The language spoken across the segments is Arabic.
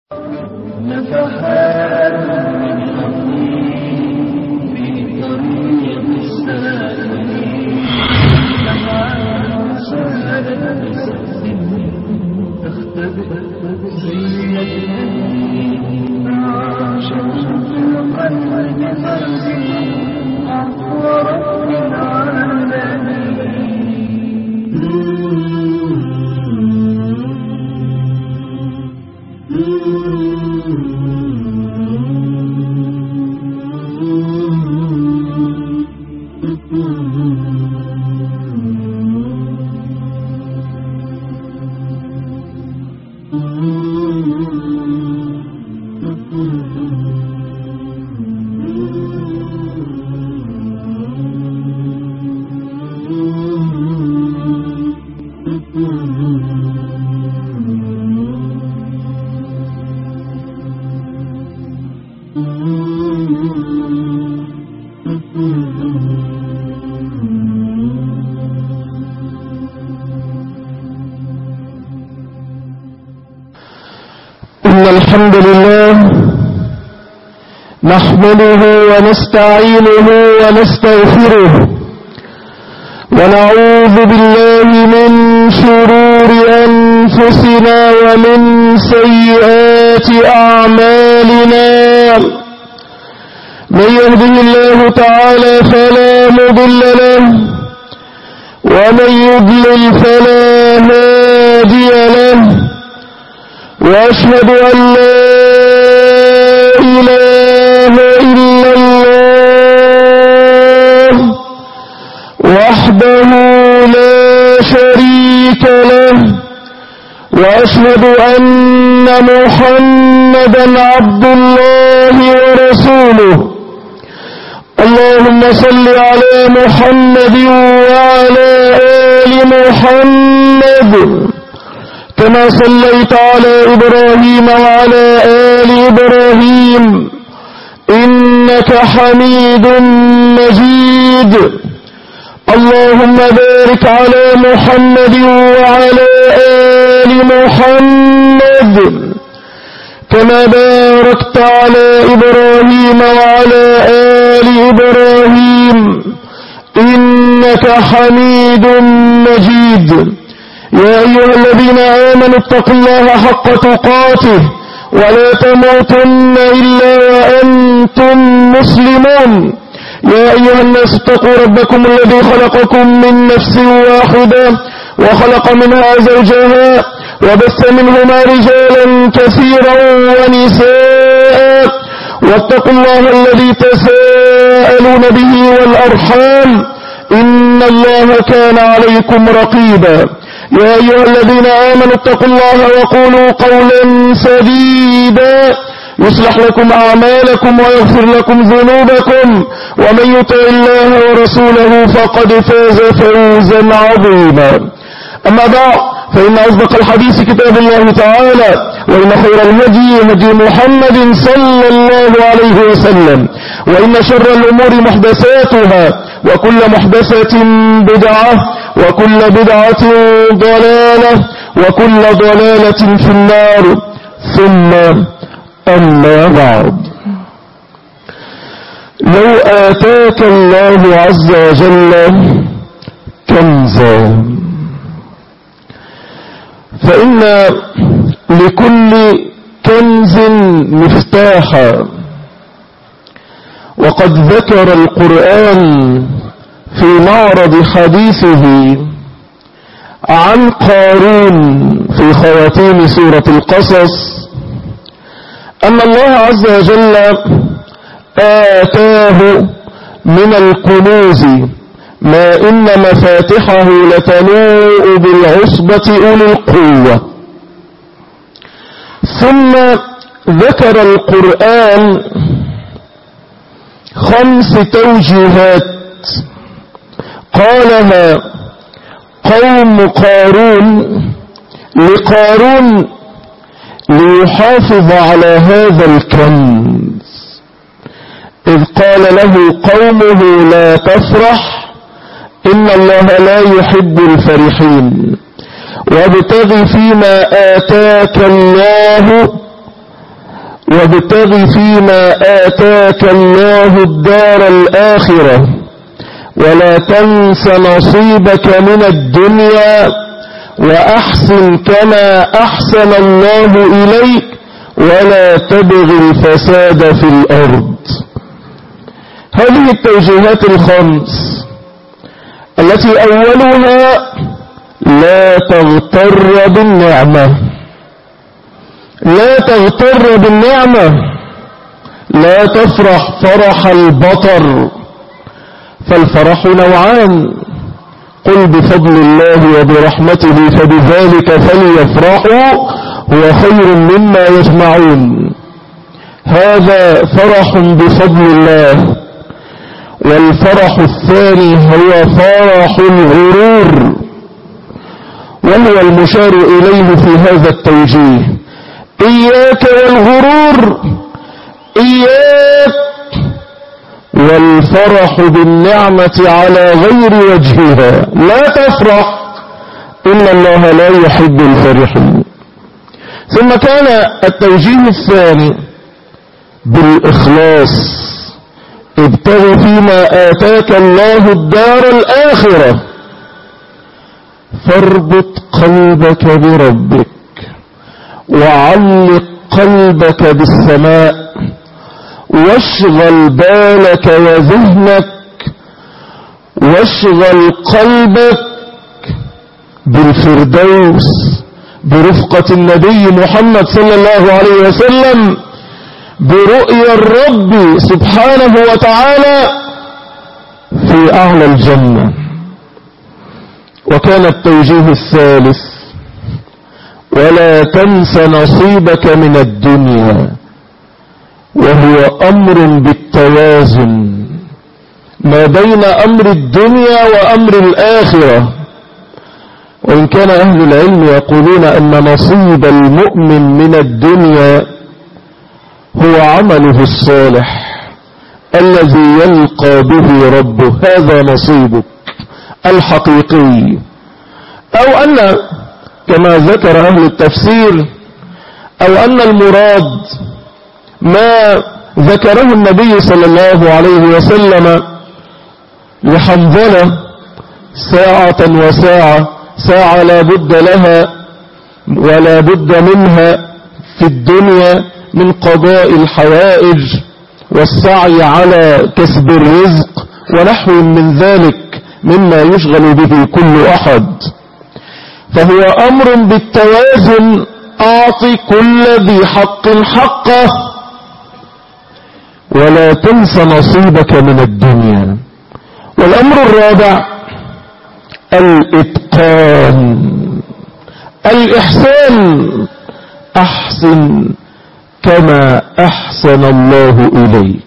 نفحات من حنين في طريق السالمين، نفحات سالت بسقف تختبئ زينة الدين، شمس في القلب بفرزه عفو رب العالمين. الحمد لله نحمده ونستعينه ونستغفره ونعوذ بالله من شرور أنفسنا ومن سيئات أعمالنا. من يهده الله تعالى فلا مضل له ومن يضلل فلا هادي له، وأشهد أن لا إله إلا الله وحده لا شريك له، وأشهد أن محمدا عبد الله ورسوله. اللهم صل على محمد وعلى آل محمد كما صليت على إبراهيم وعلى آل إبراهيم إنك حميد مجيد. اللهم بارك على محمد وعلى آل محمد كما باركت على إبراهيم وعلى آل إبراهيم إنك حميد مجيد. يا أيها الذين آمنوا اتقوا الله حق تقاته ولا تموتن إلا وأنتم مسلمون. يا أيها الناس اتقوا ربكم الذي خلقكم من نفس واحدة وخلق منها زوجها وبث منهما رجالا كثيرا ونساء، واتقوا الله الذي تساءلون به والأرحام إن الله كان عليكم رقيبا. يا أيها الذين آمنوا اتقوا الله وقولوا قولا سديدا يصلح لكم أعمالكم ويغفر لكم ذنوبكم، ومن يطع الله ورسوله فقد فاز فوزا عظيما. أما بعد، فإن أصدق الحديث كتاب الله تعالى، وإن خير الهدي هدي محمد صلى الله عليه وسلم، وإن شر الأمور محدثاتها، وكل محدثة بدعة، وكل بدعة ضلالة، وكل ضلالة في النار. ثم أما بعد، لو آتاك الله عز وجل كنزا، فإن لكل كنز مفتاحا. وقد ذكر القرآن في معرض حديثه عن قارون في خواتيم سورة القصص أن الله عز وجل آتاه من الكنوز ما إن مفاتحه لتنوء بالعصبة أولي القوة. ثم ذكر القرآن 5 توجيهات قالها قوم قارون لقارون ليحافظ على هذا الكنز، إذ قال له قومه لا تفرح إن الله لا يحب الفرحين، وابتغ فيما آتاك الله وابتغ فيما آتاك الله الدار الآخرة ولا تنس نصيبك من الدنيا وأحسن كما أحسن الله إليك ولا تبغ الفساد في الأرض. هذه التوجيهات الخمس التي أولها لا تغتر بالنعمة. لا تغتر بالنعمة، لا تفرح فرح البطر، فالفرح نوعان: قل بفضل الله وبرحمته فبذلك فليفرحوا هو خير مما يجمعون. هذا فرح بفضل الله. والفرح الثاني هو فرح الغرور، وهو المشار إليه في هذا التوجيه: إياك والغرور، إياك والفرح بالنعمة على غير وجهها. لا تفرح، إن الله لا يحب الفرحين. ثم كان التوجيه الثاني بالإخلاص: ابتغ فيما آتاك الله الدار الآخرة، فاربط قلبك بربك وعلق قلبك بالسماء واشغل بالك وذهنك واشغل قلبك بالفردوس برفقة النبي محمد صلى الله عليه وسلم، برؤيا الرب سبحانه وتعالى في أعلى الجنة. وكان التوجيه الثالث: ولا تنس نصيبك من الدنيا، وهو أمر بالتوازن ما بين أمر الدنيا وأمر الآخرة. وإن كان أهل العلم يقولون أن نصيب المؤمن من الدنيا هو عمله الصالح الذي يلقى به ربه، هذا نصيبك الحقيقي. أو أن كما ذكر أهل التفسير، أو أن المراد ما ذكره النبي صلى الله عليه وسلم لحنظلة: ساعة وساعة، ساعة لا بد لها ولا بد منها في الدنيا من قضاء الحوائج والسعي على كسب الرزق ونحو من ذلك مما يشغل به كل أحد. فهو أمر بالتوازن: أعطي كل ذي حق حقه ولا تنس نصيبك من الدنيا. والأمر الرابع الإتقان، الإحسان: أحسن كما أحسن الله إليك.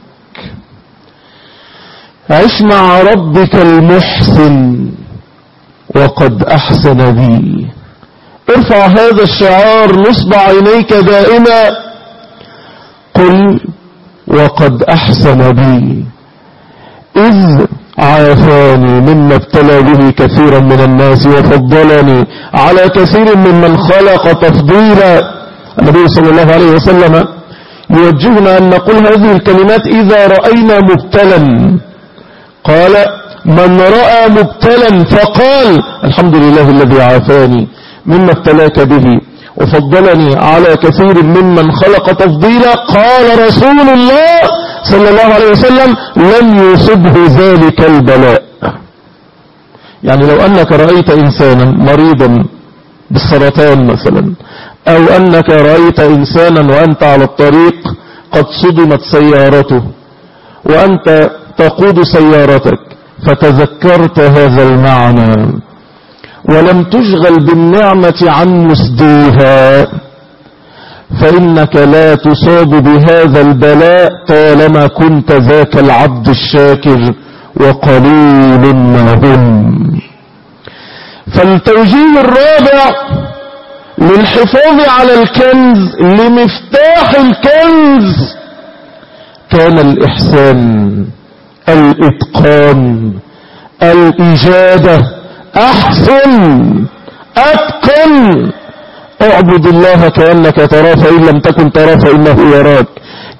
عش مع ربك المحسن وقد أحسن بي. ارفع هذا الشعار نصب عينيك دائما: قل وقد أحسن بي إذ عافاني مما ابتلى به كثيرا من الناس وفضلني على كثير ممن خلق تفضيلا. النبي صلى الله عليه وسلم يوجهنا أن نقول هذه الكلمات إذا رأينا مبتلا. قال: من رأى مبتلا فقال الحمد لله الذي عافاني مما ابتلاك به وفضلني على كثير ممن خلق تفضيلا. قال رسول الله صلى الله عليه وسلم: لم يصبه ذلك البلاء. يعني لو أنك رأيت إنسانا مريضا بالسرطان مثلا، أو أنك رأيت إنسانا وأنت على الطريق قد صدمت سيارته وأنت تقود سيارتك فتذكرت هذا المعنى ولم تشغل بالنعمة عن مسديها، فإنك لا تصاب بهذا البلاء طالما كنت ذاك العبد الشاكر، وقليل ما هم. فالتوجيه الرابع للحفاظ على الكنز، لمفتاح الكنز، كان الإحسان، الإتقان، الإجادة. أحسن، أتقن، اعبد الله كأنك تراه فإن لم تكن تراه فإنه يراك.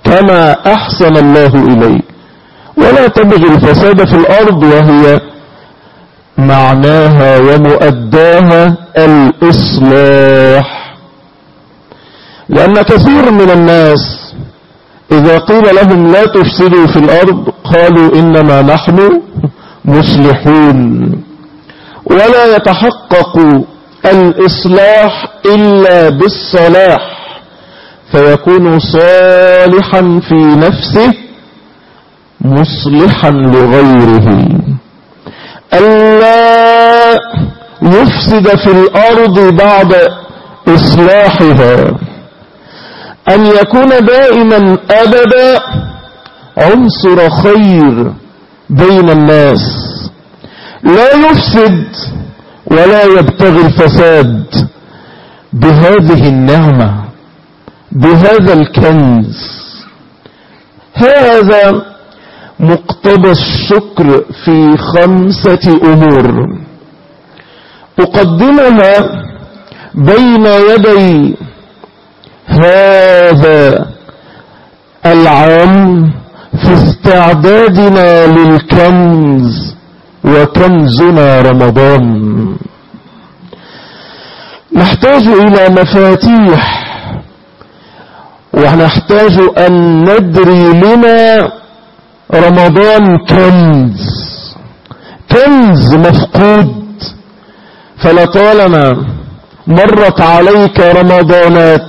كما أحسن الله إليك، ولا تبغي الفساد في الأرض، وهي معناها ومؤداها الإصلاح. لأن كثير من الناس إذا قيل لهم لا تفسدوا في الأرض قالوا إنما نحن مصلحون، ولا يتحقق الإصلاح إلا بالصلاح، فيكون صالحا في نفسه مصلحا لغيره. ألا يفسد في الأرض بعد إصلاحها، أن يكون دائما أبدا عنصر خير بين الناس، لا يفسد ولا يبتغي الفساد بهذه النعمة، بهذا الكنز. هذا مقتضى الشكر في 5 أمور أقدمها بين يدي هذا العام في استعدادنا للكنز، وكنزنا رمضان. نحتاج إلى مفاتيح، ونحتاج أن ندري لنا رمضان كنز مفقود. فلطالما مرت عليك رمضانات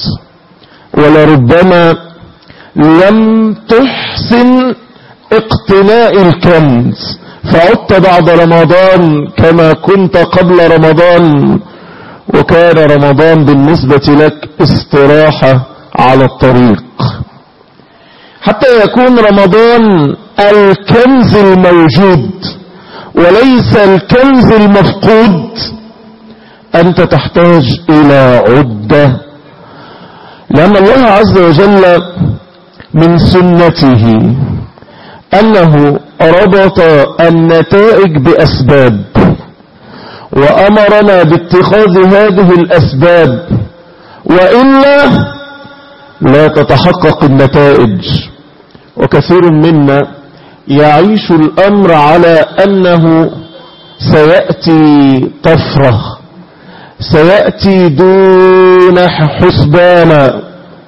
ولربما لم تحسن اقتناء الكنز، فعدت بعد رمضان كما كنت قبل رمضان، وكان رمضان بالنسبة لك استراحة على الطريق. حتى يكون رمضان الكنز الموجود وليس الكنز المفقود، أنت تحتاج إلى عدة، لأن الله عز وجل من سنته أنه ربط النتائج بأسباب، وأمرنا باتخاذ هذه الأسباب، وإلا لا تتحقق النتائج. وكثير منا يعيش الأمر على أنه سيأتي طفرة، سيأتي دون حسبان.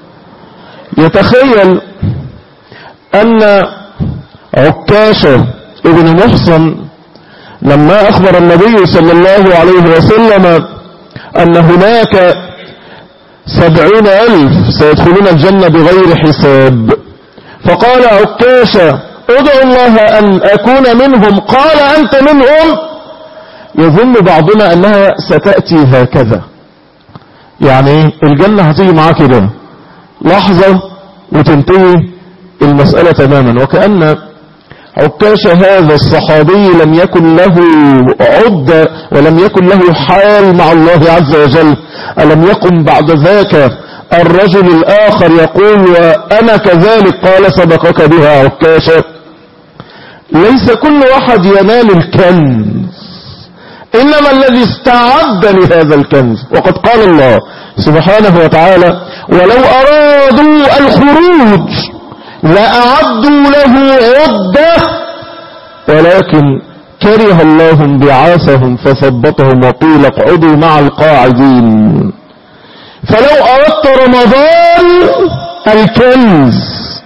يتخيل أن عكاشة ابن محصن لما أخبر النبي صلى الله عليه وسلم أن هناك 70,000 سيدخلون الجنة بغير حساب، فقال عكاشة ادعو الله أن أكون منهم، قال أنت منهم. يظن بعضنا أنها ستأتي هكذا، يعني الجنة هتيجي معاه كده لحظة وتنتهي المسألة تماما. وكأن عكاشة هذا الصحابي لم يكن له عدة ولم يكن له حال مع الله عز وجل. ألم يقم بعد ذاك الرجل الآخر يقول وأنا كذلك؟ قال سبقك بها عكاشة. ليس كل واحد ينال الكنز، إنما الذي استعد لهذا الكنز. وقد قال الله سبحانه وتعالى ولو أرادوا الخروج لأعدوا له عدة ولكن كره الله انبعاثهم فثبطهم وقيل اقعدوا مع القاعدين. فلو أردت رمضان الكنز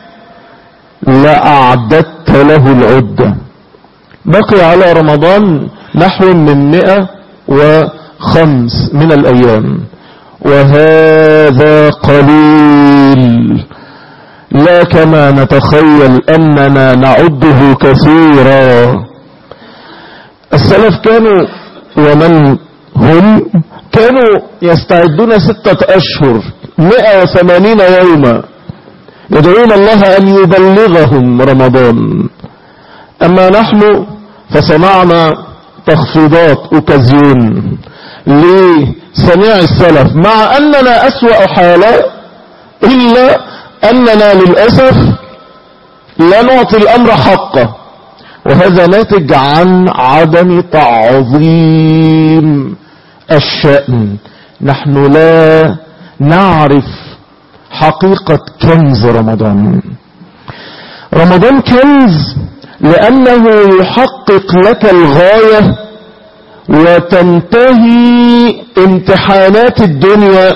لأعددت له العدة. بقي على رمضان نحو من 105 من الأيام، وهذا قليل لا كما نتخيل أننا نعده كثيرا. السلف كانوا ومن هم كانوا يستعدون 6 أشهر 180 يوما يدعون الله أن يبلغهم رمضان. أما نحن فصنعنا تخفيضات أوكازيون لصنيع السلف، مع أننا أسوأ حالة، إلا أننا للأسف لا نعطي الأمر حقه، وهذا ناتج عن عدم تعظيم الشأن. نحن لا نعرف حقيقة كنز رمضان. رمضان كنز لأنه يحقق لك الغاية وتنتهي امتحانات الدنيا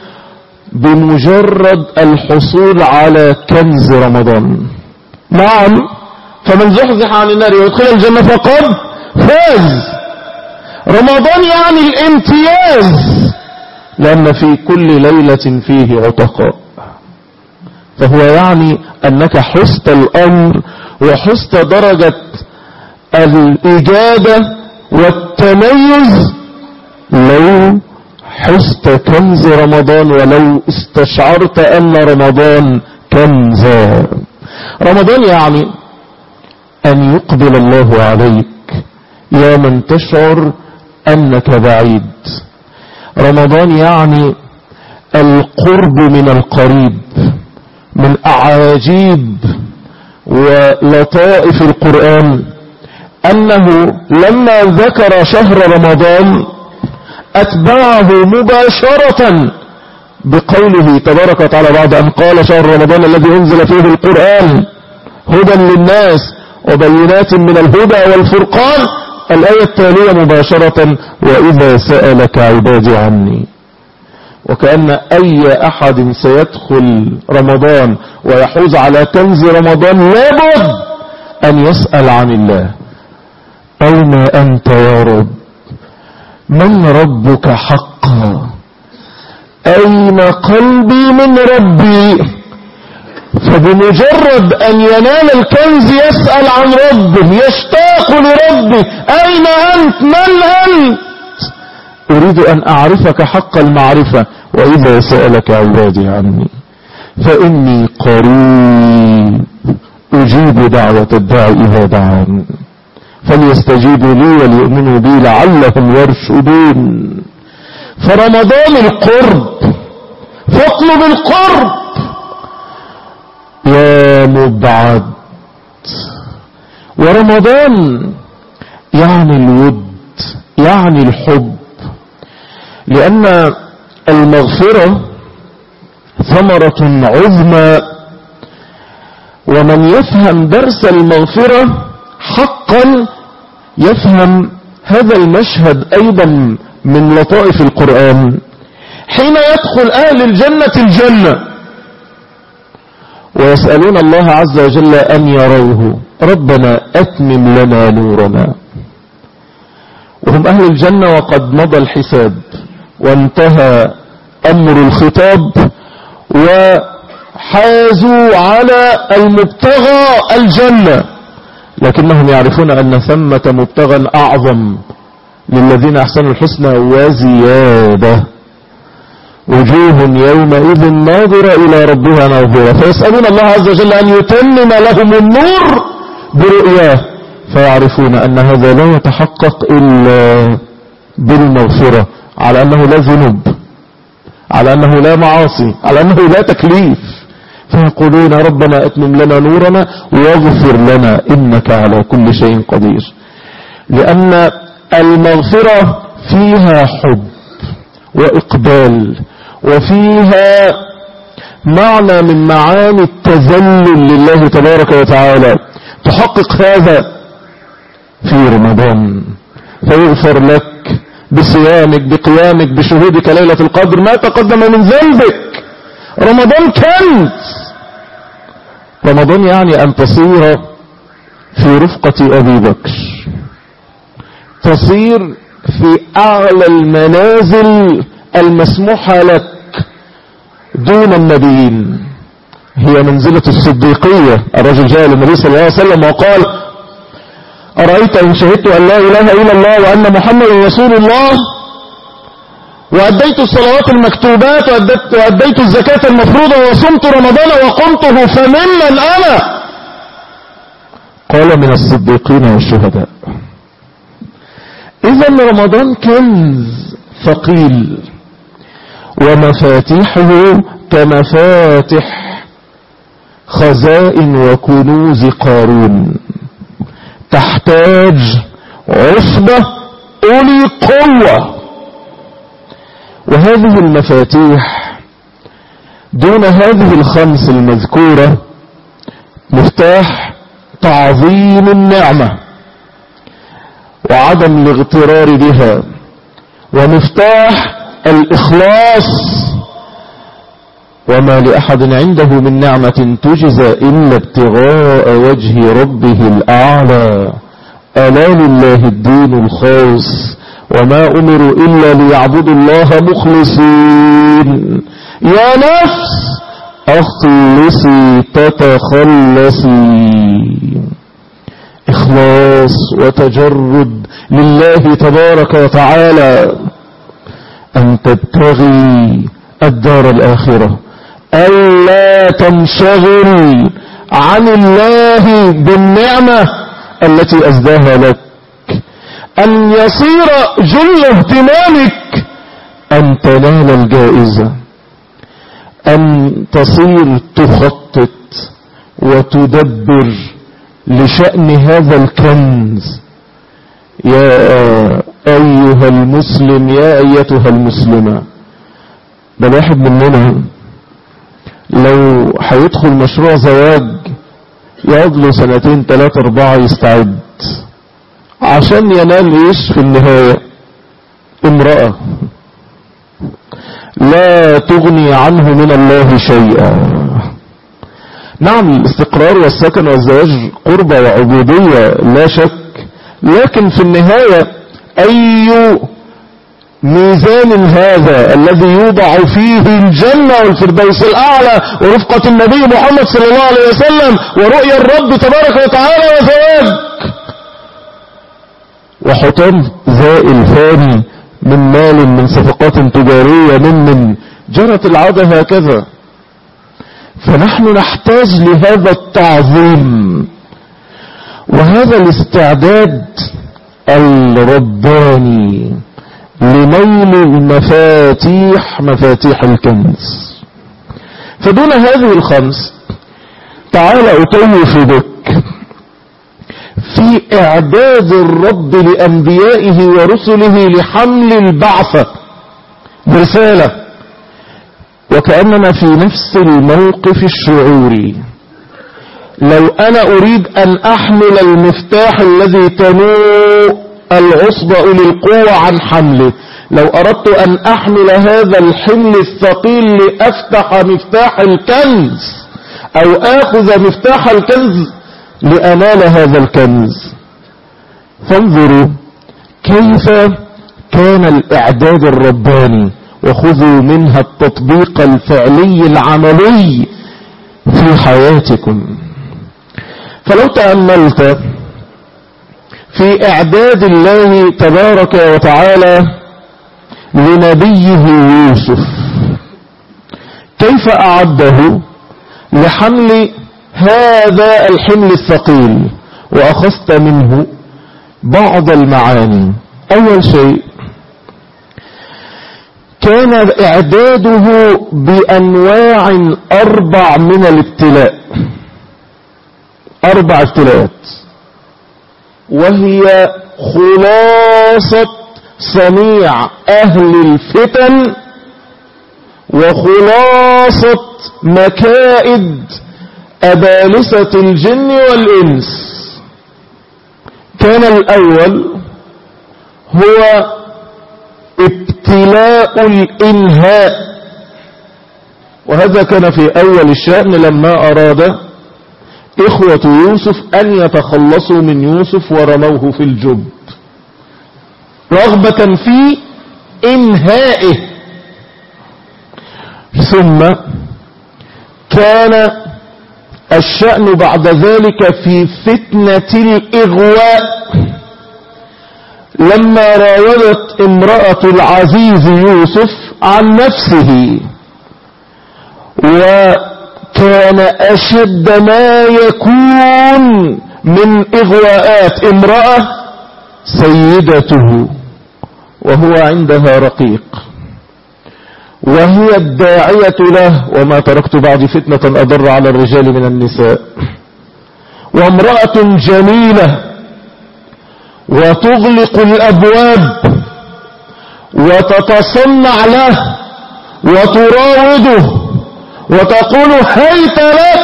بمجرد الحصول على كنز رمضان. نعم، فمن زحزح عن النار ويدخل الجنة فقد فاز. رمضان يعني الامتياز، لأن في كل ليلة فيه عتقاء، فهو يعني أنك حست الأمر وحست درجة الإجابة والتميز لو حست كنز رمضان، ولو استشعرت أن رمضان كنز. رمضان يعني أن يقبل الله عليك يا من تشعر أنك بعيد. رمضان يعني القرب من القريب. من أعاجيب ولطائف القرآن أنه لما ذكر شهر رمضان أتبعه مباشرة بقوله تبارك وتعالى بعد أن قال شهر رمضان الذي أنزل فيه القرآن هدى للناس وبينات من الهدى والفرقان، الآية التالية مباشرة وإذا سألك عبادي عني. وكأن أي أحد سيدخل رمضان ويحوز على كنز رمضان لابد أن يسأل عن الله. أين أنت يا رب؟ من ربك حقا؟ أين قلبي من ربي؟ فبمجرد أن ينال الكنز يسأل عن ربه، يشتاق لربه. أين أنت؟ من أنت؟ أريد أن أعرفك حق المعرفة. وإذا سألك عبادي عني فإني قريب أجيب دعوة الداعي إذا دعان فليستجيبوا لي وليؤمنوا بي لعلهم يرشدون. فرمضان القرب، فاطلب القرب يا مبعد. ورمضان يعني الود، يعني الحب، لأن المغفرة ثمرة عظمى، ومن يفهم درس المغفرة حقا يفهم هذا المشهد أيضا من لطائف القرآن. حين يدخل أهل الجنة الجنة ويسألون الله عز وجل أن يروه ربنا أتمم لنا نورنا، وهم أهل الجنة وقد مضى الحساب وانتهى أمر الخطاب وحازوا على المبتغى الجنة، لكنهم يعرفون أن ثمة مبتغى أعظم للذين أحسنوا الحسنى وزيادة. وجوه يومئذ ناظرة إلى ربها ناظرة. فيسألون الله عز وجل أن يتمم لهم النور برؤياه، فيعرفون أن هذا لا يتحقق إلا بالمغفرة، على أنه لا ذنوب، على أنه لا معاصي، على أنه لا تكليف. فيقولون ربنا أتمم لنا نورنا واغفر لنا إنك على كل شيء قدير. لأن المغفرة فيها حب وإقبال، وفيها معنى من معاني التذلل لله تبارك وتعالى. تحقق هذا في رمضان فيغفر لك بصيامك، بقيامك، بشهودك ليلة القدر ما تقدم من ذنبك. رمضان كنز. رمضان يعني أن تصير في رفقة أبي بكر، تصير في أعلى المنازل المسموحة لك دون النبيين. هي منزلة الصديقية. الرجل جاء للنبي صلى الله عليه وسلم وقال أرأيت إن شهدت أن لا إله إلا الله وأن محمد رسول الله وأديت الصلوات المكتوبات وأديت الزكاة المفروضة وصمت رمضان وقمته فممن أنا؟ قال من الصديقين والشهداء. إذن رمضان كنز ثقيل، ومفاتيحه كمفاتح خزائن وكنوز قارون، تحتاج عصبة أولي قوة. وهذه المفاتيح دون هذه الخمس المذكورة مفتاح تعظيم النعمة وعدم الاغترار بها، ومفتاح الإخلاص. وما لأحد عنده من نعمة تجزى إلا ابتغاء وجه ربه الأعلى. ألا لله الدين الخالص، وما أمروا إلا ليعبدوا الله مخلصين. يا نفس أخلصي تتخلصي. إخلاص وتجرد لله تبارك وتعالى، أن تبتغي الدار الآخرة، ألا تنشغل عن الله بالنعمة التي أزداها لك، أن يصير جل اهتمامك أن تنال الجائزة، أن تصير تخطط وتدبر لشأن هذا الكنز. يا أيها المسلم، يا أيتها المسلمة، ده واحد مننا لو هيدخل مشروع زواج يقعد له 2 3 4 يستعد عشان ينال ايش في النهاية؟ امرأة لا تغني عنه من الله شيئا. نعم الاستقرار والسكن والزواج قربة وعبودية لا شك، لكن في النهاية أي ميزان هذا الذي يوضع فيه الجنة والفردوس الأعلى ورفقة النبي محمد صلى الله عليه وسلم ورؤيا الرب تبارك وتعالى وزواج، وحطام زائل فاني من مال، من صفقات تجارية، من جرت العادة هكذا. فنحن نحتاج لهذا التعظيم وهذا الاستعداد الرباني لنيل المفاتيح، مفاتيح الكنز. فدون هذه الخمس تعال أطوف بك في إعداد الرب لأنبيائه ورسله لحمل البعثة برسالة، وكأننا في نفس الموقف الشعوري. لو أنا أريد أن أحمل المفتاح الذي تنوء العصبة أولي القوة عن حمله، لو أردت أن أحمل هذا الحمل الثقيل لأفتح مفتاح الكنز أو آخذ مفتاح الكنز لأنال هذا الكنز، فانظروا كيف كان الإعداد الرباني، وخذوا منها التطبيق الفعلي العملي في حياتكم. فلو تأملت في إعداد الله تبارك وتعالى لنبيه يوسف، كيف أعده لحمل هذا الحمل الثقيل، وأخذت منه بعض المعاني. أول شيء كان إعداده بأنواع 4 من الابتلاء، 4 ابتلاءات، وهي خلاصة صنيع أهل الفتن وخلاصة مكائد أبالسة الجن والإنس. كان الأول هو ابتلاء الإنهاء، وهذا كان في أول الشأن لما أراد إخوة يوسف أن يتخلصوا من يوسف ورموه في الجب رغبة في إنهائه. ثم كان الشأن بعد ذلك في فتنة الإغواء، لما راودت امرأة العزيز يوسف عن نفسه، وكان أشد ما يكون من إغواءات امرأة سيدته وهو عندها رقيق، وهي الداعية له، وما تركت بعد فتنة أضر على الرجال من النساء، وامرأة جميلة وتغلق الأبواب وتتصنع له وتراوده وتقول هيت لك.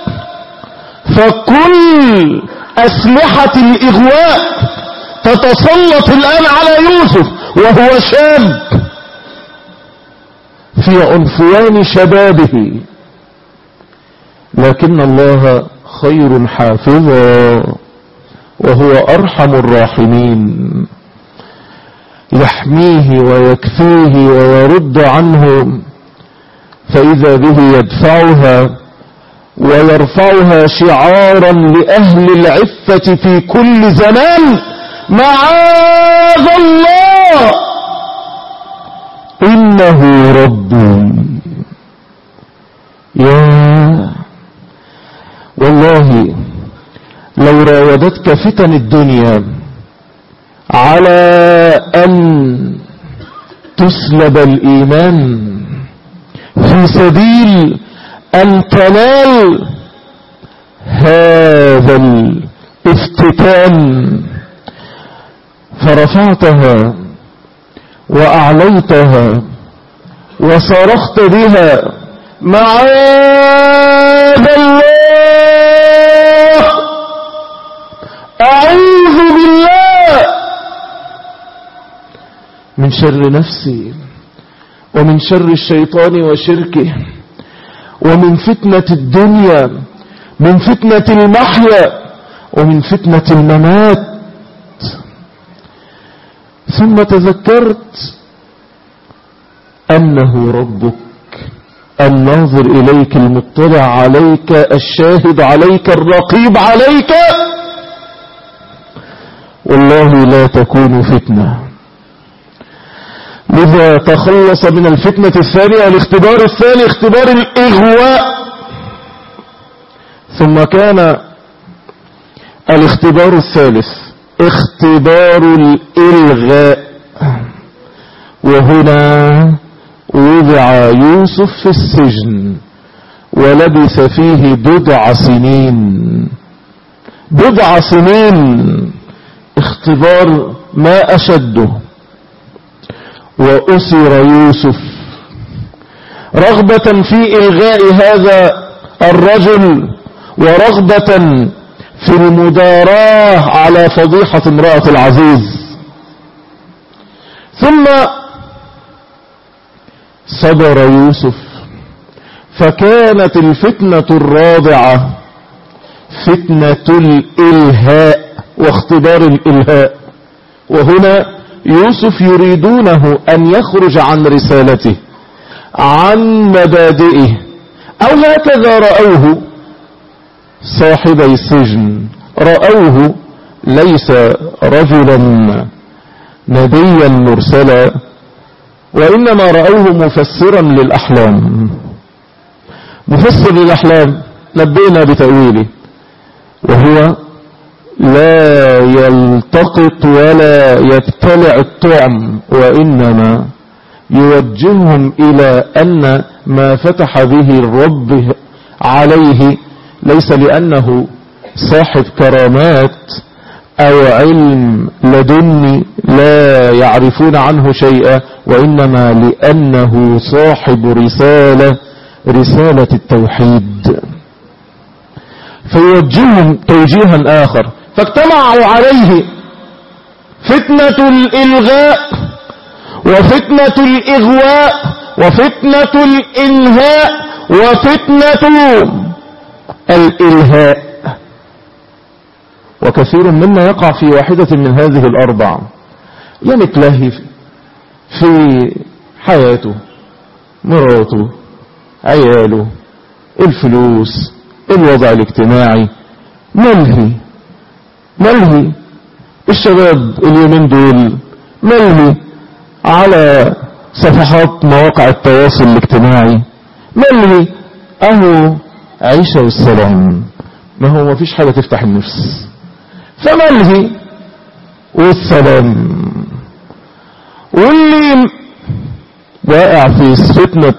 فكل أسلحة الإغواء تتسلط الآن على يوسف وهو شاب في عنفوان شبابه، لكن الله خير حافظا وهو أرحم الراحمين، يحميه ويكفيه ويرد عنه، فإذا به يدفعها ويرفعها شعارا لأهل العفة في كل زمان: معاذ الله إنه ربي. يا والله لو راودتك فتن الدنيا على أن تسلب الإيمان في سبيل أن تنال هذا الافتتان، فرفعتها وأعليتها وصرخت بها: معاذ الله، أعوذ بالله من شر نفسي ومن شر الشيطان وشركه ومن فتنة الدنيا، من فتنة المحيا ومن فتنة الممات. ثم تذكرت أنه ربك الناظر إليك، المطلع عليك، الشاهد عليك، الرقيب عليك. والله لا تكون فتنة. لذا تخلص من الفتنة الثانية. الاختبار الثاني اختبار الإغواء. ثم كان الاختبار الثالث اختبار الإلغاء، وهنا وضع يوسف في السجن ولبث فيه بضع سنين. اختبار ما أشده. وأسر يوسف رغبة في إلغاء هذا الرجل ورغبة في المداراة على فضيحة امرأة العزيز. ثم صبر يوسف، فكانت الفتنة الرابعة فتنة الإلهاء واختبار الإلهاء. وهنا يوسف يريدونه أن يخرج عن رسالته، عن مبادئه، أو هكذا رأوه صاحبي السجن، رأوه ليس رجلا نبيا مرسلا، وإنما رأوه مفسرا للأحلام. مفسر للأحلام نبينا بتأويله، وهو لا يلتقط ولا يبتلع الطعم، وإنما يوجههم إلى أن ما فتح به الرب عليه ليس لأنه صاحب كرامات أو علم لدني لا يعرفون عنه شيئا، وإنما لأنه صاحب رسالة التوحيد، فيوجههم توجيها آخر. فاجتمعوا عليه فتنة الإلغاء وفتنة الإغواء وفتنة الإنهاء وفتنة الإلهاء. وكثير منا يقع في واحدة من هذه الأربع، يتلهي في حياته، مراته، عياله، الفلوس، الوضع الاجتماعي، ملهي. الشباب اليومين دول ملهي على صفحات مواقع التواصل الاجتماعي، ملهي اهو عيشة والسلام، ما هو ما فيش حاجة تفتح النفس، فملهي والسلام. واللي واقع في فتنة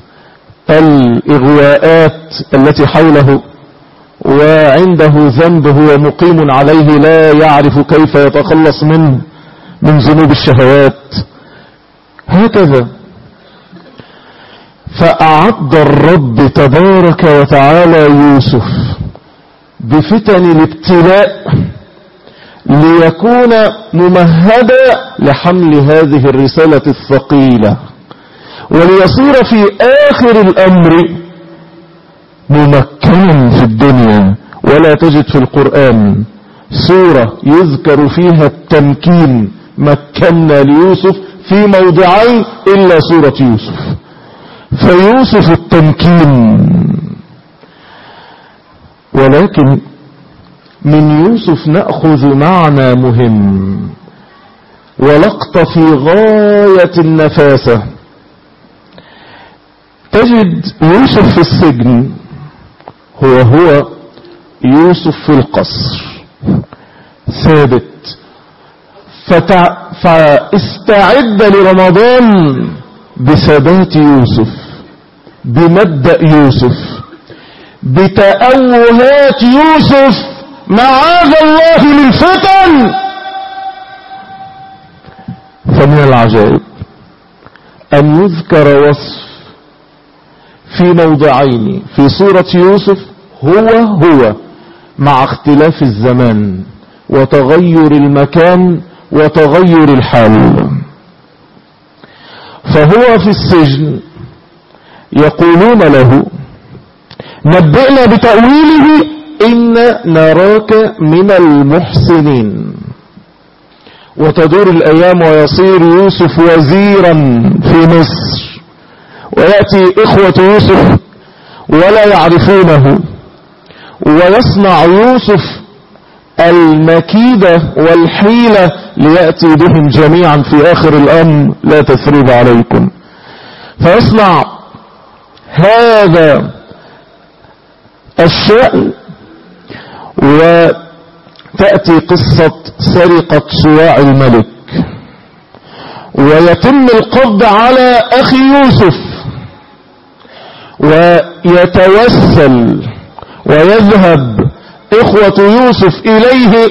الإغواءات التي حوله وعنده ذنب هو مقيم عليه لا يعرف كيف يتخلص منه من ذنوب الشهوات، هكذا. فأعد الرب تبارك وتعالى يوسف بفتن الابتلاء ليكون ممهدا لحمل هذه الرسالة الثقيلة، وليصير في آخر الأمر ممكنا في الدنيا. ولا تجد في القرآن سورة يذكر فيها التمكين مكنا ليوسف في موضعين إلا سورة يوسف. فيوسف التمكين. ولكن من يوسف نأخذ معنى مهم ولقطة في غاية النفاسة. تجد يوسف في السجن هو يوسف في القصر ثابت. فاستعد لرمضان بثبات يوسف، بمبدأ يوسف، بتأوهات يوسف، معاذ الله من فتن. فمن العجائب أن يذكر وصف في موضعين في سورة يوسف هو مع اختلاف الزمان وتغير المكان وتغير الحال. فهو في السجن يقولون له نبئنا بتأويله إن نراك من المحسنين. وتدور الأيام ويصير يوسف وزيرا في مصر، ويأتي إخوة يوسف ولا يعرفونه، ويصنع يوسف المكيدة والحيلة ليأتي بهم جميعا في آخر الأمر لا تثريب عليكم. فيصنع هذا الشأن، وتأتي قصة سرقة صواع الملك، ويتم القبض على أخي يوسف، ويتوسل ويذهب إخوة يوسف إليه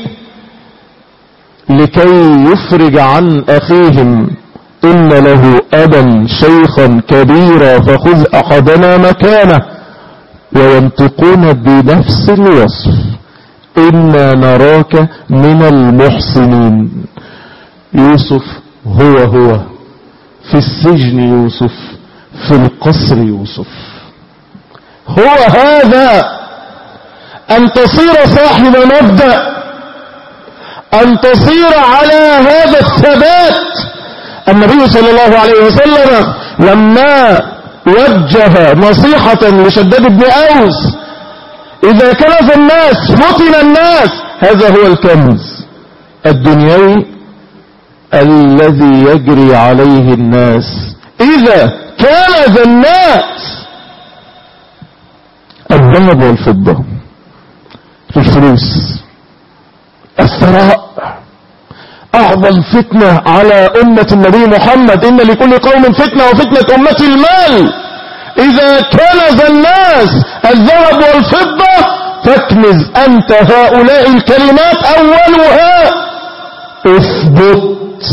لكي يفرج عن أخيهم. إن له أبا شيخا كبيرا فخذ أحدنا مكانه، وينطقون بنفس الوصف إنا نراك من المحسنين. يوسف هو في السجن يوسف، في القصر يوسف. هو هذا أن تصير صاحب مبدأ، أن تصير على هذا الثبات. النبي صلى الله عليه وسلم لما وجه نصيحة لشداد بن أوس إذا كنز الناس فتن الناس، هذا هو الكنز الدنيوي الذي يجري عليه الناس. إذا كنز الناس الذهب والفضة، الفلوس، الثراء، أعظم فتنة على أمة النبي محمد. إن لكل قوم فتنة وفتنة أمة المال. إذا كنز الناس الذهب والفضة تكنز أنت هؤلاء الكلمات. أولها اثبت.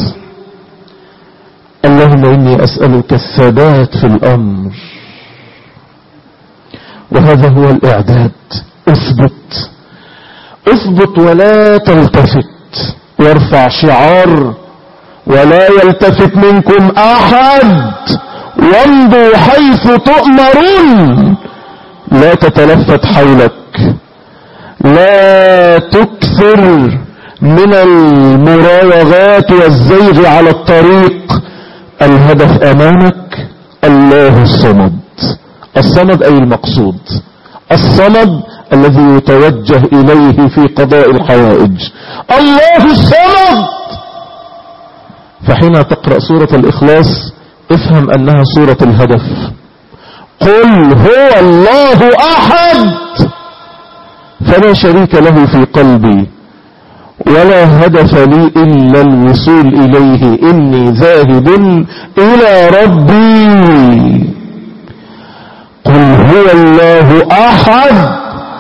اللهم إني أسألك الثبات في الأمر، وهذا هو الإعداد. اثبت ولا تلتفت، وارفع شعار ولا يلتفت منكم أحد وامضوا حيث تؤمرون. لا تتلفت حولك، لا تكثر من المراوغات والزيغ على الطريق. الهدف أمامك الله الصمد. الصمد أي المقصود، الصمد الذي يتوجه إليه في قضاء الحوائج، الله الصمد. فحين تقرأ سورة الإخلاص افهم أنها سورة الهدف. قل هو الله أحد فلا شريك له في قلبي ولا هدف لي إلا الوصول إليه، إني ذاهب إلى ربي. قل هو الله أحد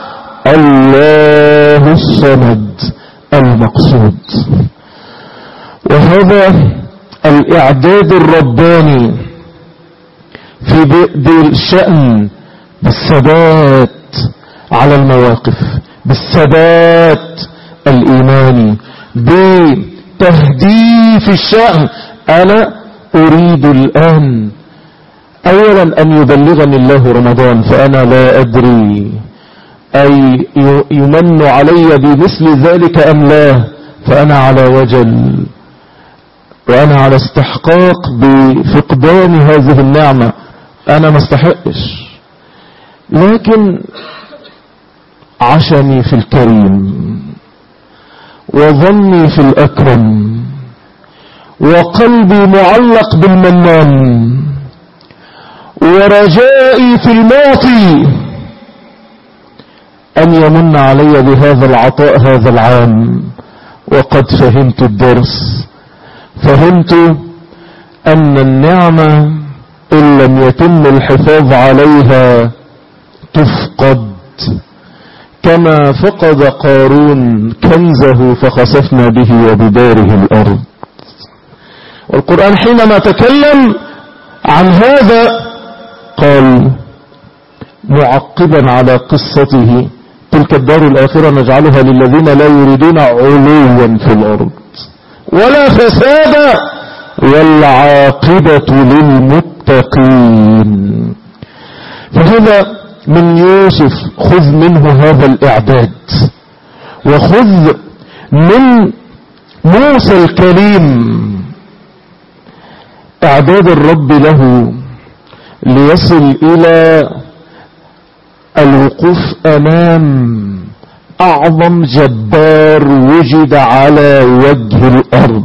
الله الصمد المقصود. وهذا الإعداد الرباني في ذي الشأن بالثبات على المواقف، بالثبات الإيماني، بتهديف الشأن. أنا أريد الآن أولا أن يبلغني الله رمضان، فأنا لا أدري أي يمن علي بمثل ذلك أم لا، فأنا على وجل وأنا على استحقاق بفقدان هذه النعمة، أنا ما استحقش، لكن عشمي في الكريم وظني في الأكرم وقلبي معلق بالمنان ورجائي في المعطي أن يمن علي بهذا العطاء هذا العام. وقد فهمت الدرس، فهمت أن النعمة إن لم يتم الحفاظ عليها تفقد، كما فقد قارون كنزه فخسفنا به وبداره الأرض. والقرآن حينما تكلم عن هذا قال معقبا على قصته: تلك الدار الآخرة نجعلها للذين لا يريدون علوا في الأرض ولا فسادا والعاقبة للمتقين. فهذا من يوسف خذ منه هذا الإعداد، وخذ من موسى الكريم إعداد الرب له ليصل إلى الوقوف أمام أعظم جبار وجد على وجه الأرض،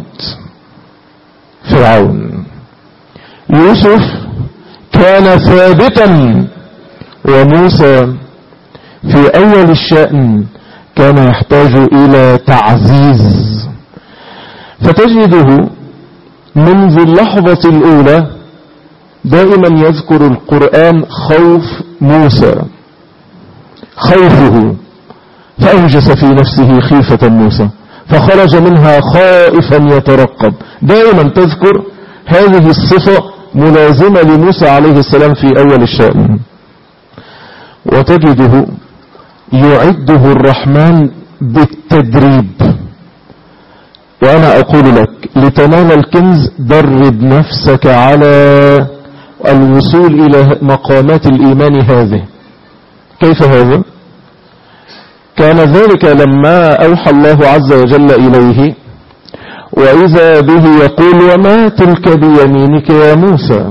فرعون. يوسف كان ثابتا، وموسى في أول الشأن كان يحتاج إلى تعزيز. فتجده منذ اللحظة الأولى دائما يذكر القرآن خوف موسى، خوفه، فأوجس في نفسه خيفة موسى فخرج منها خائفا يترقب. دائما تذكر هذه الصفة ملازمة لموسى عليه السلام في أول الشأن. وتجده يعده الرحمن بالتدريب. وأنا أقول لك لتنال الكنز درب نفسك على الوصول إلى مقامات الإيمان هذه. كيف هذا؟ كان ذلك لما أوحى الله عز وجل إليه وإذا به يقول: وما تلك بيمينك يا موسى؟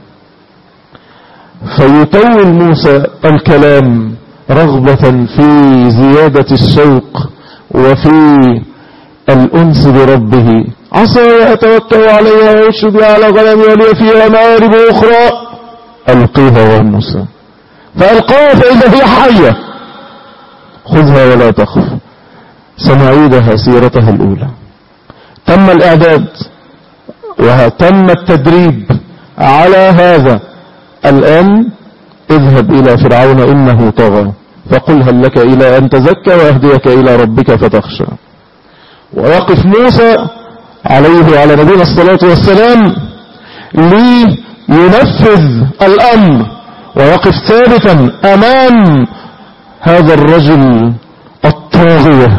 فيطول موسى الكلام رغبة في زيادة الشوق وفي الأنس بربه. عسى أتوكل عليها وأشهد على غنمي ولي فيها مآرب أخرى ألقيها يا موسى، فألقاها فإذا هي حية، خذها ولا تخف، سنعيدها سيرتها الأولى. تم الإعداد وتم التدريب على هذا. الآن اذهب إلى فرعون إنه طغى فقل هل لك إلى أن تزكى وأهديك إلى ربك فتخشى. ويقف موسى عليه وعلى نبينا الصلاة والسلام لينفذ الأمر، ويقف ثابتا أمام هذا الرجل الطاغية.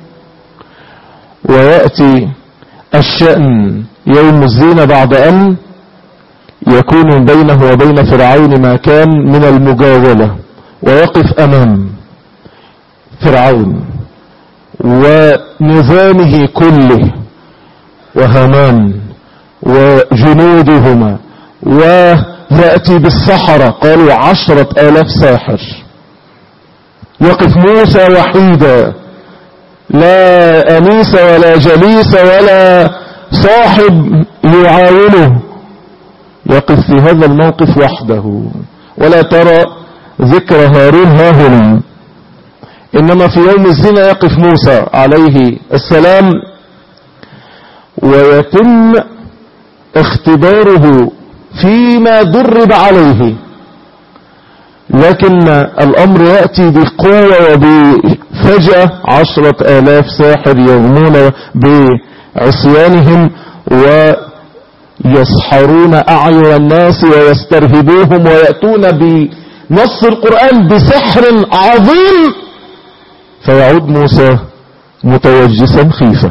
ويأتي الشأن يوم الزينة بعد أن يكون بينه وبين فرعون ما كان من المجاولة، ويقف أمام فرعون ونظامه كله وهامان وجنودهما، ويأتي بالسحرة قالوا 10,000 ساحر. يقف موسى وحيدا، لا أنيس ولا جليس ولا صاحب يعاونه، يقف في هذا الموقف وحده، ولا ترى ذكر هارون هاهنا. إنما في يوم الزنا يقف موسى عليه السلام ويتم اختباره فيما درب عليه، لكن الأمر يأتي بقوة وبفجأة. 10,000 ساحر يغمون بعصيانهم يسحرون أعين الناس ويسترهبوهم ويأتون بنص القرآن بسحر عظيم، فيعود موسى متوجسا خيفة.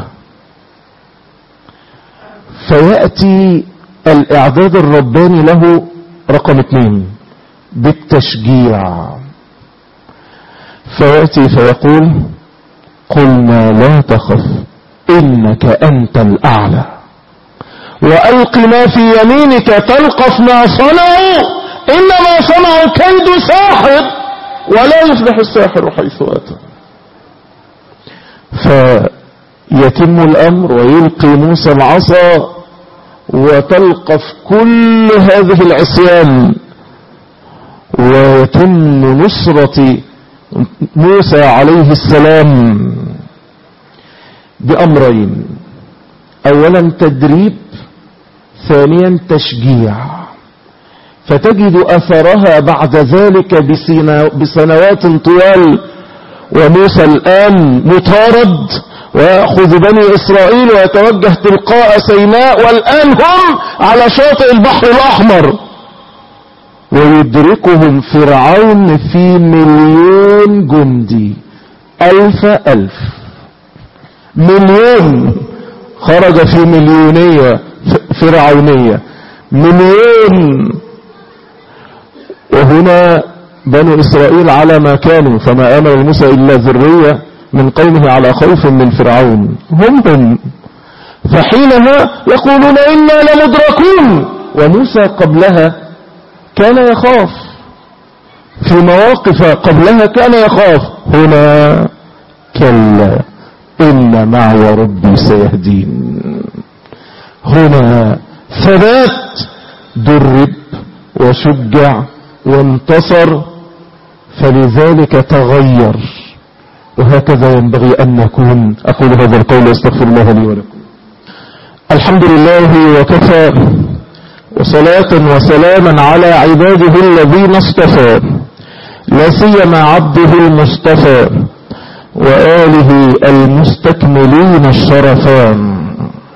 فيأتي الإعداد الرباني له رقم 2 بالتشجيع، فيأتي فيقول قلنا لا تخف إنك أنت الأعلى وألق ما في يمينك تلقف ما صنعوا إنما صنعوا كيد ساحر ولا يفلح الساحر حيث أتى. فيتم الأمر ويلقي موسى العصا وتلقف كل هذه العصيان، ويتم نصرة موسى عليه السلام بأمرين: أولا تدريب، ثانيا تشجيع. فتجد أثرها بعد ذلك بسنوات طوال، وموسى الآن مطارد ويأخذ بني إسرائيل ويتوجه تلقاء سيناء، والآن هم على شاطئ البحر الأحمر، ويدركهم فرعون في 1,000,000 جندي، 1000 مليون خرج في مليونية فرعونية، 1,000,000. وهنا بنو إسرائيل على ما كانوا، فما آمن موسى إلا ذرية من قومه على خوف من فرعون، هم فحينها يقولون إنا لمدركون. وموسى قبلها كان يخاف، في مواقف قبلها كان يخاف، هنا كلا إن معي ربي سيهدين. هنا ثبات، درب وشجع وانتصر، فلذلك تغير. وهكذا ينبغي أن نكون. أقول هذا القول واستغفر الله لي ولكم. الحمد لله وكفى، وصلاة وسلاما على عباده الذين اصطفى، لا سيما عبده المصطفى وآله المستكملين الشرفان.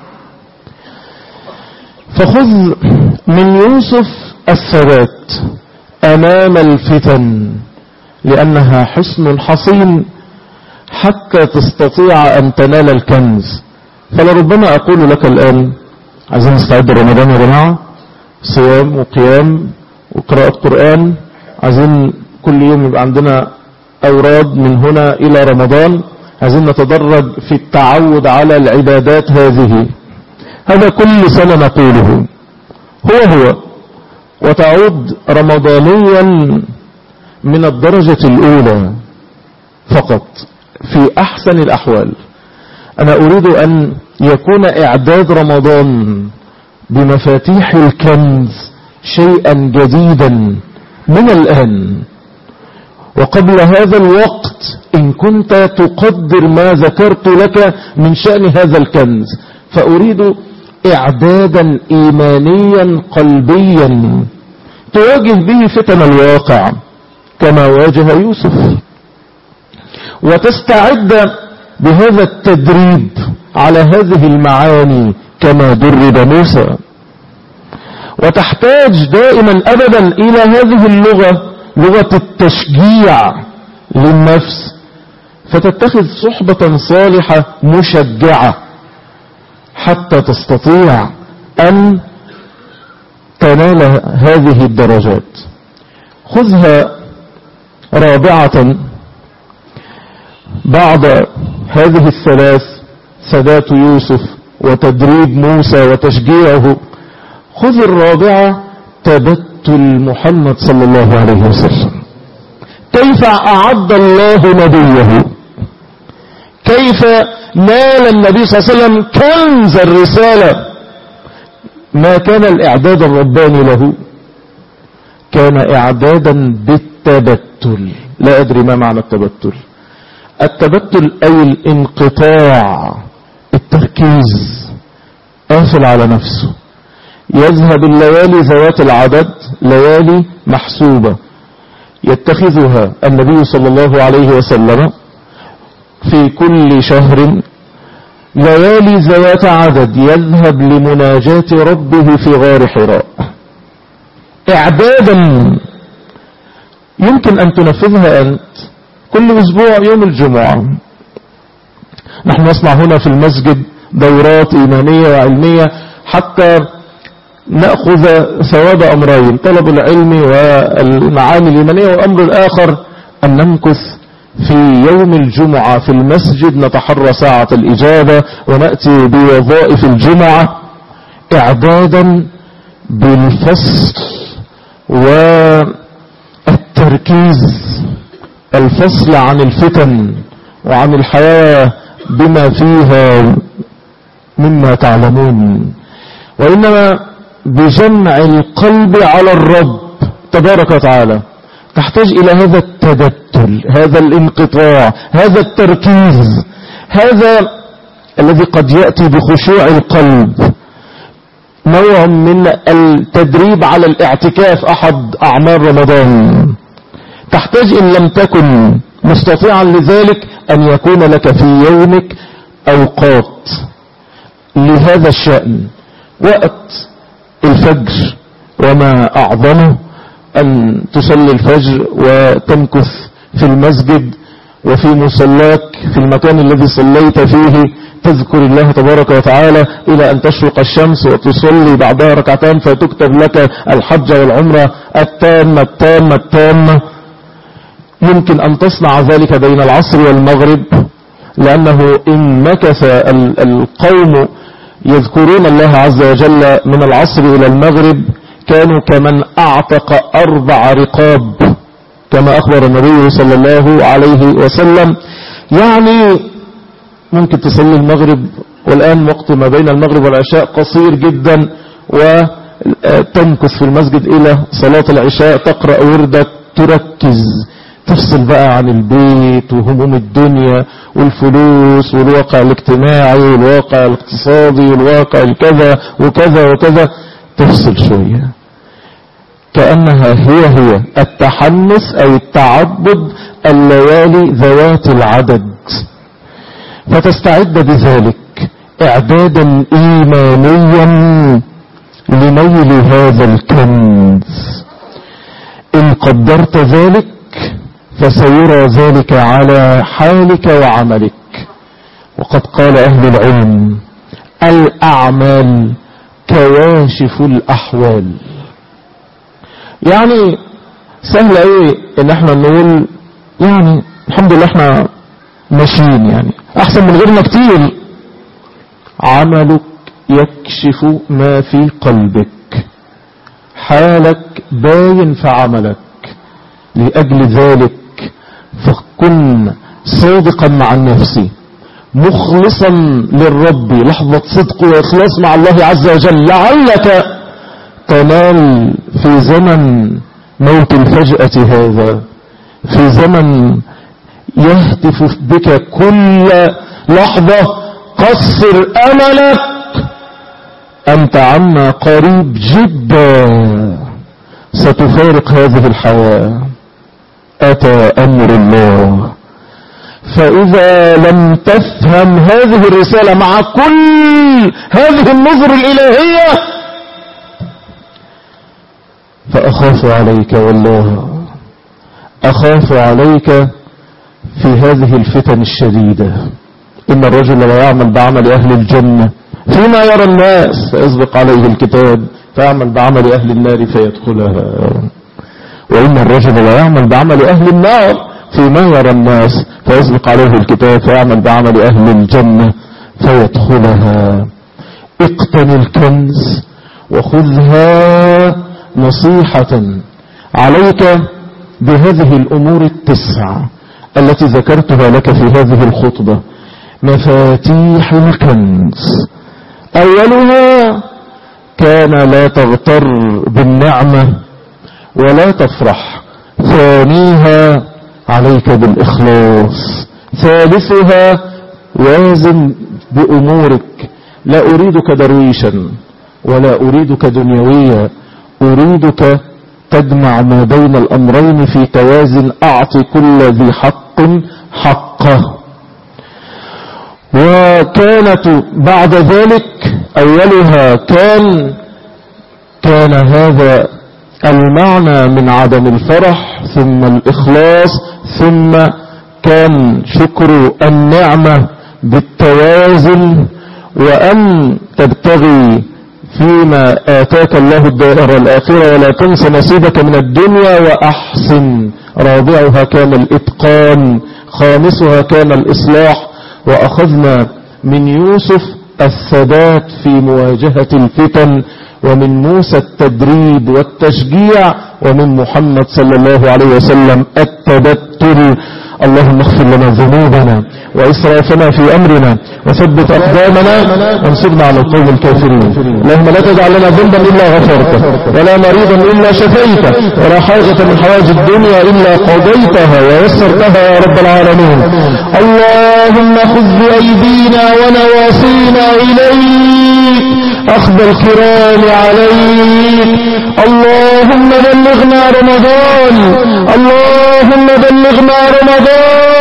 فخذ من يوسف الثبات أمام الفتن، لأنها حصن حصين حتى تستطيع أن تنال الكنز. فلربما أقول لك الآن عايزين نستعد رمضان يا جماعة، صيام وقيام وقراءة قرآن، عايزين كل يوم يبقى عندنا أوراد من هنا إلى رمضان، عايزين نتدرج في التعود على العبادات هذه. هذا كل سنة نقوله هو وتعود رمضانيا من الدرجة الأولى فقط في أحسن الأحوال. أنا أريد أن يكون إعداد رمضان بمفاتيح الكنز شيئا جديدا من الآن وقبل هذا الوقت، إن كنت تقدر ما ذكرت لك من شأن هذا الكنز. فأريد إعدادا إيمانيا قلبيا تواجه به فتن الواقع كما واجه يوسف، وتستعد بهذا التدريب على هذه المعاني كما درب موسى. وتحتاج دائما أبدا إلى هذه اللغة، لغة التشجيع للنفس، فتتخذ صحبة صالحة مشجعة حتى تستطيع أن تنال هذه الدرجات. خذها رابعة بعد هذه الثلاث: ثبات يوسف وتدريب موسى وتشجيعه. خذ الرابعة: تبتل محمد صلى الله عليه وسلم. كيف أعد الله نبيه، كيف نال النبي صلى الله عليه وسلم كنز الرسالة. ما كان الإعداد الرباني له، كان إعدادا بالتبتل. لا أدري ما معنى التبتل. التبتل أي الانقطاع، التركيز، قافل على نفسه. يذهب الليالي ذوات العدد، ليالي محسوبة يتخذها النبي صلى الله عليه وسلم في كل شهر ليالي ذوات عدد يذهب لمناجاة ربه في غار حراء إعدادا يمكن أن تنفذها أنت كل أسبوع يوم الجمعة. نحن نسمع هنا في المسجد دورات إيمانية وعلمية حتى نأخذ ثواب أمرين: طلب العلم والمعاني الإيمانية، والأمر الآخر أن نمكث في يوم الجمعة في المسجد نتحرى ساعة الإجابة ونأتي بوظائف الجمعة إعدادا بالفصل والتركيز، الفصل عن الفتن وعن الحياة بما فيها مما تعلمون، وإنما بجمع القلب على الرب تبارك وتعالى. تحتاج إلى هذا التبتل، هذا الانقطاع، هذا التركيز، هذا الذي قد يأتي بخشوع القلب، نوع من التدريب على الاعتكاف أحد أعمال رمضان. تحتاج إن لم تكن مستطيعا لذلك أن يكون لك في يومك أوقات لهذا الشأن. وقت الفجر وما أعظمه أن تصلي الفجر وتمكث في المسجد وفي مصلاك في المكان الذي صليت فيه تذكر الله تبارك وتعالى إلى أن تشرق الشمس، وتصلي بعدها ركعتان فتكتب لك الحج والعمرة التامة التامة التامة. يمكن أن تصنع ذلك بين العصر والمغرب، لأنه إن مكث القوم يذكرون الله عز وجل من العصر إلى المغرب كانوا كمن أعتق 4 رقاب كما أخبر النبي صلى الله عليه وسلم. يعني ممكن تصلي المغرب، والآن وقت ما بين المغرب والعشاء قصير جدا، وتمكث في المسجد إلى صلاة العشاء، تقرأ وردك، تركز، تفصل بقى عن البيت وهموم الدنيا والفلوس والواقع الاجتماعي والواقع الاقتصادي والواقع الكذا وكذا وكذا، تفصل شوية كأنها هي التحنث أو التعبد الليالي ذوات العدد. فتستعد بذلك إعدادا إيمانيا لنيل هذا الكنز. إن قدرت ذلك فسيرى ذلك على حالك وعملك. وقد قال أهل العلم: الأعمال كواشف الأحوال. يعني سهل ايه ان احنا نقول يعني الحمد لله احنا ماشيين، يعني احسن من غيرنا كتير. عملك يكشف ما في قلبك، حالك باين في عملك. لأجل ذلك فكن صادقا مع النفس، مخلصا للرب، لحظة صدق وإخلاص مع الله عز وجل، لعلك تنال في زمن موت الفجأة هذا، في زمن يهتف بك كل لحظة: قصر أملك، أنت عنا قريب جدا، ستفارق هذه الحياة، أتى أمر الله. فإذا لم تفهم هذه الرسالة مع كل هذه النظر الإلهية فأخاف عليك، والله أخاف عليك في هذه الفتن الشديدة. إن الرجل لا يعمل بعمل أهل الجنة فيما يرى الناس فيسبق عليه الكتاب، فيعمل بعمل أهل النار فيدخلها. وإن الرجل لا يعمل بعمل أهل النار فيما يرى الناس فيسبق عليه الكتاب، فيعمل بعمل أهل الجنة فيدخلها. اقتني الكنز وخذها نصيحة عليك بهذه الأمور 9 التي ذكرتها لك في هذه الخطبة. مفاتيح الكنز: أولها كان لا تغتر بالنعمة ولا تفرح. ثانيها عليك بالإخلاص. ثالثها وازن بأمورك. لا أريدك درويشا ولا أريدك دنيويا، أريدك تجمع ما بين الأمرين في توازن. أعطي كل ذي حق حقه. وكانت بعد ذلك أولها كان هذا المعنى من عدم الفرح، ثم الإخلاص، ثم كان شكر النعمة بالتوازن، وأن تبتغي فيما آتاك الله الدار الآخرة ولا تنس نصيبك من الدنيا وأحسن. رابعها كان الإتقان، خامسها كان الإصلاح. وأخذنا من يوسف الثبات في مواجهة الفتن، ومن موسى التدريب والتشجيع، ومن محمد صلى الله عليه وسلم التبتل. اللهم اغفر لنا ذنوبنا وإسرافنا في أمرنا وثبت أقدامنا وانصرنا على القوم الكافرين. اللهم لا تجعل لنا ذنبا إلا غفرته، ولا مريضا إلا شفيته، ولا حاجة من حوائج الدنيا إلا قضيتها ويسرتها يا رب العالمين. اللهم خذ بأيدينا ونواصينا إليك أخذ الكرام عليك. اللهم بلغنا رمضان، اللهم بلغنا رمضان،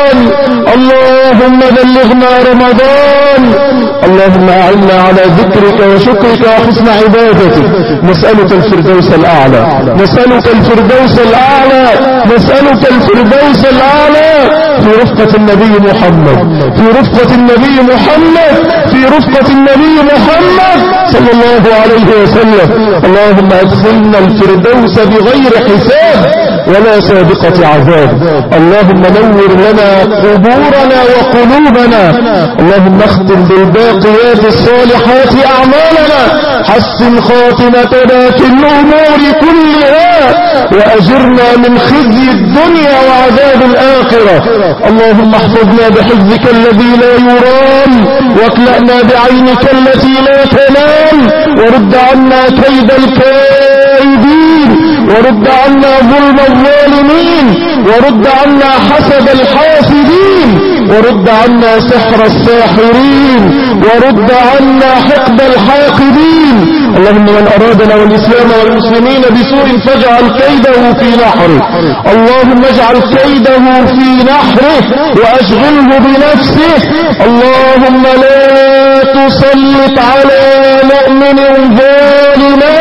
اللهم بلغنا رمضان. اللهم أعنا على ذكرك وشكرك وحسن عبادتك. نسألك الفردوس الأعلى، نسألك الفردوس الأعلى، نسألك الفردوس الأعلى في رفقة النبي محمد، في رفقة النبي محمد، في رفقة النبي محمد صلى الله عليه وسلم. اللهم ادخلنا الفردوس بغير حساب ولا سابقة عذاب. اللهم نور لنا قبورنا وقلوبنا. اللهم اختم بالباقيات الصالحات أعمالنا. حسن خاتمتنا في الأمور كلها، وأجرنا من خزي الدنيا وعذاب الآخرة. اللهم احفظنا بحفظك الذي لا يرام، واكلأنا بعينك التي لا تنام، ورد عنا كيد الكائدين، ورد عنا ظلم الظالمين، ورد عنا حسد الحاسدين، ورد عنا سحر الساحرين، ورد عنا حقد الحاقدين. اللهم من أرادنا والإسلام والمسلمين بسوء فاجعل كيده في نحره. اللهم اجعل كيده في نحره وأشغله بنفسه. اللهم لا تسلط على مؤمن ظالما.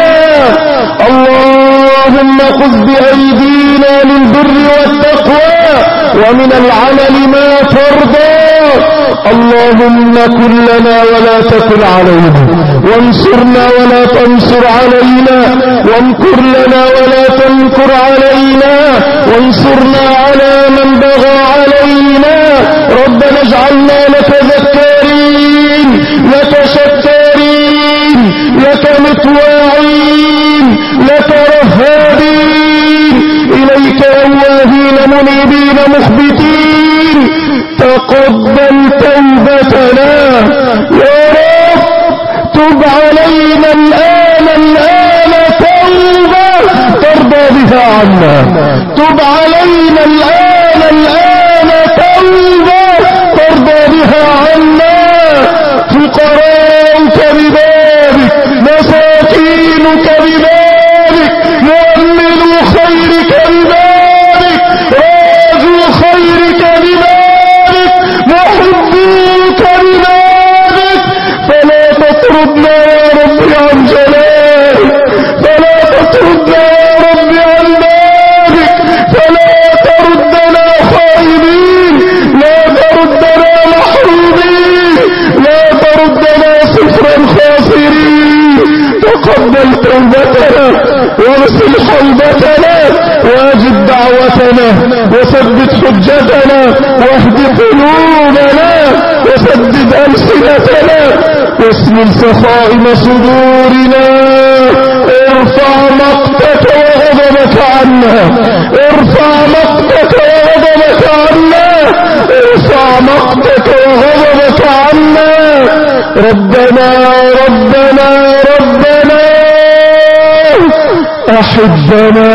اللهم خذ بأيدينا للبر والتقوى ومن العمل ما ترضى. اللهم كن لنا ولا تكن علينا، وانصرنا ولا تنصر علينا، وامكر لنا ولا تمكر علينا، وانصرنا على من بغى علينا. ربنا اجعلنا لك ذكارين، لك شكارين، لك مطواعين، لك رهابين، إليك أواهين منيبين مخبتين. تقبل توبتنا يا رب، تب علينا الآن توبة ترضى بها عنا. تب علينا الآن توبة ترضى بها عنا. فقراءك ببابك، مساكينك ببابك، مؤمنو خيرك ببابك، راجو خيرك ببابك، محبوك ببابك. فلا تطردنا يا رب عن جلالك، فلا تطردنا يا رب عن بابك، فلا تردنا خائبين، لا تردنا محرومين، لا تردنا صفرا خاسرين. تقبل توبتنا واغسل حوبتنا واجب دعوتنا وثبت حجتنا واهد قلوبنا وسدد ألسنتنا واسلل سخائم صدورنا. ارفع مقتك وغضبك عنا، ارفع مقتك وغضبك عنا، ارفع مقتك وغضبك عنا. ربنا ربنا ربنا أحبنا.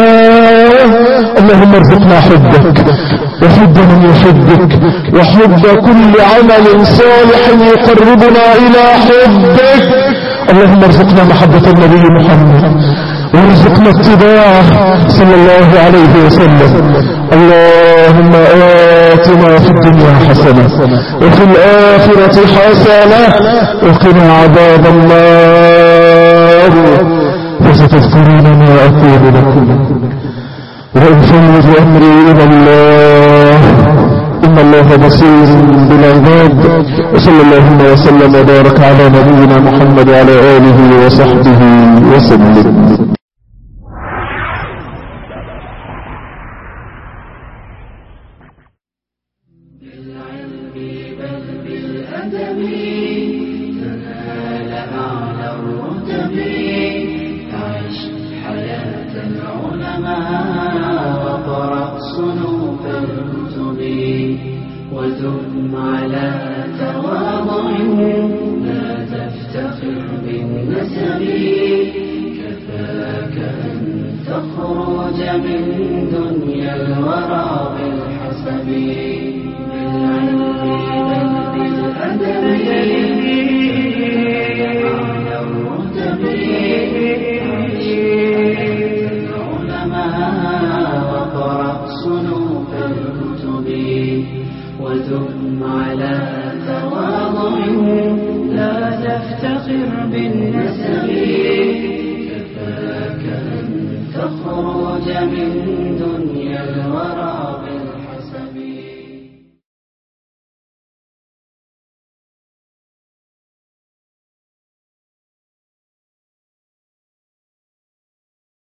اللهم ارزقنا حبك وحب من يحبك وحب كل عمل صالح يقربنا إلى حبك. اللهم ارزقنا محبة النبي محمد وارزقنا اتباعه صلى الله عليه وسلم. اللهم آتنا في الدنيا حسنة وفي الآخرة حسنة وقنا عذاب النار. فستذكرون ما أقول لكم وأفوض أمري إلى الله إن الله بصير بالعباد. وصلى اللهم وسلم وبارك على نبينا محمد وعلى آله وصحبه وسلم. ودم على تواضع لا تفتخر بالنسب كفاك أن تخرج من دنيا الورى بالحسب بالعلم بل بالأدب على الرتب عيش حياة العلماء وقرأ صنوف الكتب ودم على تواضع لا تفتخر بالنسب